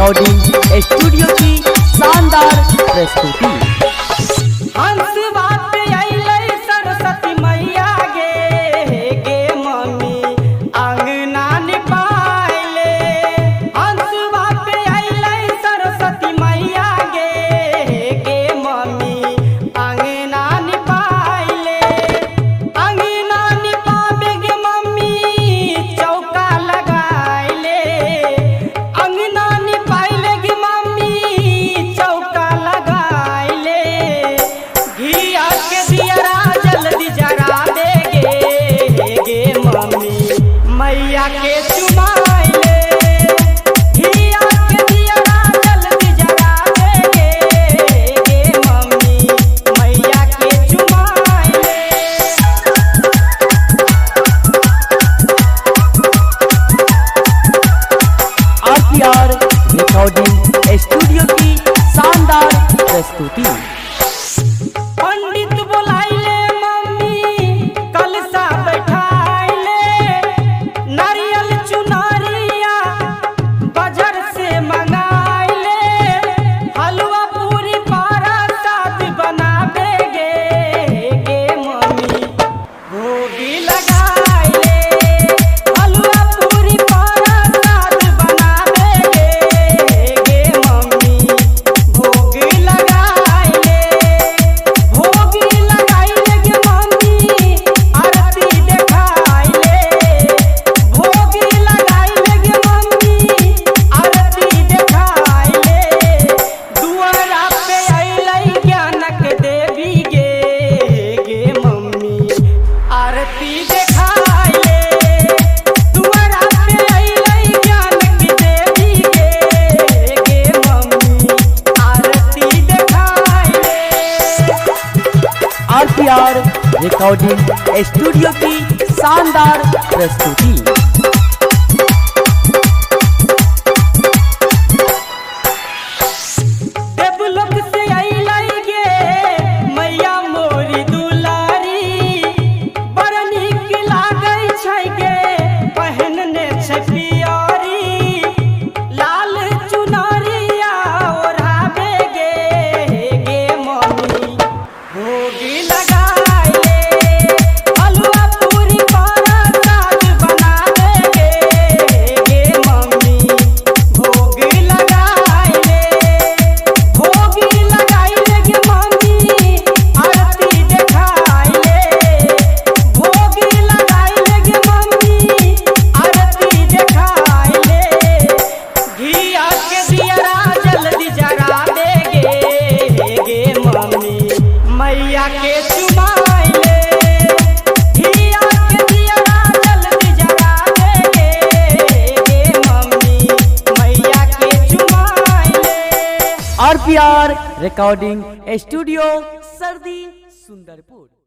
Recording studio की शानदार प्रस्तुति। हंस बात अइलै सरस्वती मैया गे मम्मी अंगना निपाइले। हंस बात अइलै सरस्वती मैया गे मम्मी अंगना निपाइले। अंगना निपाबे गे मम्मी चौका लगाइले। अंगना निपाइले गे मम्मी चौका लगाइले। घिया के दियरा जल्दी जरा दे गे मम्मी मैया के चुमाइले। घिया के दियरा जल्दी जरा दे गे मम्मी मैया के चुमाइले। आरपीआर रिकॉर्डिंग स्टूडियो की शानदार प्रस्तुति। पंडित बुलाइले मम्मी कलशा बैठाइले। नारियल चुनरिया बाजार से मंगाइले। हलवा पूरी पारा साथ बनाबे गे मम्मी भोगी लगाइले। हलवा पूरी पारा साथ बनाबे गे मम्मी भोगी लगाइले। भोगी लगाइले गे मम्मी आरती देखाइले। भोगी लगाइले गे मम्मी आरती देखाइले। दुआरा पे अइलै ज्ञानक देवी गे मम्मी आरती देखाइले। दुआरा पे अइलै ज्ञानक देवी गे मम्मी आरती देखाइले। आरपीआर रिकॉर्डिंग स्टूडियो की शानदार प्रस्तुति। देवलोक से अइलै गे मैया मोरी दुलारी। बड़ नीक लागै छै गे पहिनने छै पियरी। लाल चुनरिया ओढ़ाबे गे मम्मी भोगी लगाइले। हलवा पूरी पारा साथ बनाबे गे मम्मी भोगी लगाइले। भोगी लगाइले गे मम्मी आरती देखाइले। भोगी लगाइले गे मम्मी आरती देखाइले। घिया के दियरा जल्दी जरा दे गे मम्मी मैया के चुमाइले। घिया के दियरा जल्दी जरा दे गे मम्मी मैया के चुमाइले। आरपीआर रिकॉर्डिंग स्टूडियो सर्दी सुंदरपुर।